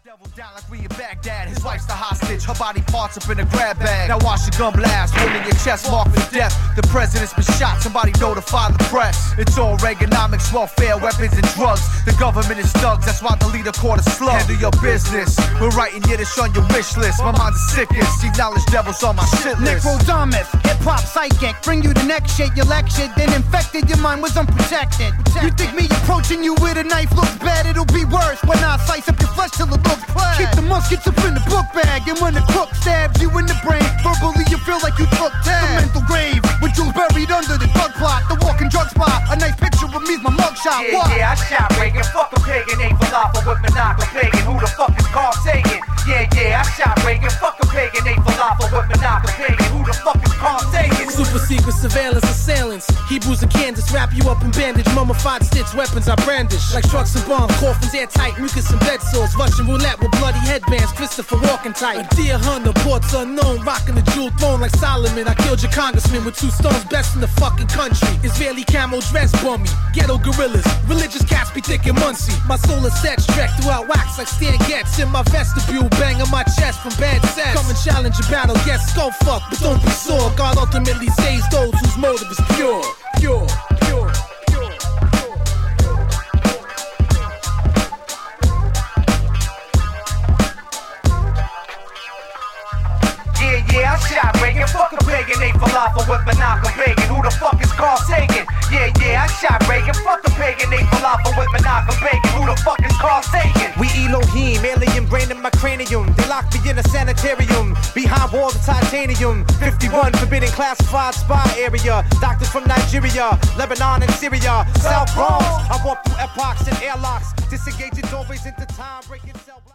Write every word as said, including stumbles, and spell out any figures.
Devil down like we in Baghdad. His wife's the hostage. Her body parts up in a grab bag. Now watch the gun blast, holding your chest marked for death. The president's been shot. Somebody notify the press. It's all Reaganomics, welfare, weapons, and drugs. The government is thugs. That's why the leader caught a slug. Handle your business. We're writing Yiddish on your wish list. My mind's the sickest. Acknowledge devils on my shit list. Necrodomith, hip-hop psychic. Bring you the next shit, you lectured, then infected. Your mind was unprotected. You think me approaching you with a knife looks bad? It'll be worse when I slice up your flesh till it looks plaid. Keep the muskets up in the book bag, and when the crook stabs you in the brain, verbally you feel like you took tab. The mental grave, with jewels buried under the drug plot. The walking drug spot, a nice picture of me's my mugshot. Yeah, what? yeah, I shot Reagan. Fuck a pagan, ain't falafel with Monaco pagan. Who the fuck is Carl Sagan? Yeah, yeah, I shot Reagan. Fuck a pagan, ain't falafel with Monaco pagan. Who the fuck is Carl Sagan? Super secret surveillance assailants. Hebrews and Kansas wrap you up in bandage. Mummified stitch weapons I brandish. Like trucks and bombs, coffins airtight, mucus and bed sores. Russian roulette with bloody headbands. Christopher walking tight. A deer hunter, ports unknown. Rocking the jewel throne like Solomon. I killed your congressman with two stones. Best in the fucking country. Israeli camo dress bummy. Ghetto gorillas. Religious cats be thick and muncie. My solar set stretched throughout wax like Stan Getz. In my vestibule, bang on my chest from bad sex. Come and challenge a battle, get skull fuck, but don't be sore. God ultimately saves those whose motive is pure. Pure, pure, pure, pure. Yeah, yeah, I shot Reagan. Fuck a pagan, ain't falafel with Monaco pagan. Who the fuck is Carl Sagan? Yeah, yeah, I shot Reagan. Fuck a pagan, ain't falafel with Monaco pagan. Who the fuck is Carl Sagan? We Elohim, alien brain in my cranium. They locked me in a sanitarium behind walls of titanium. fifty-one forbidden classified spy area. Doctors from Nigeria, Lebanon, and Syria. South Bronx. I walk through epochs and airlocks, disengaging doorways into time, breaking cell blocks.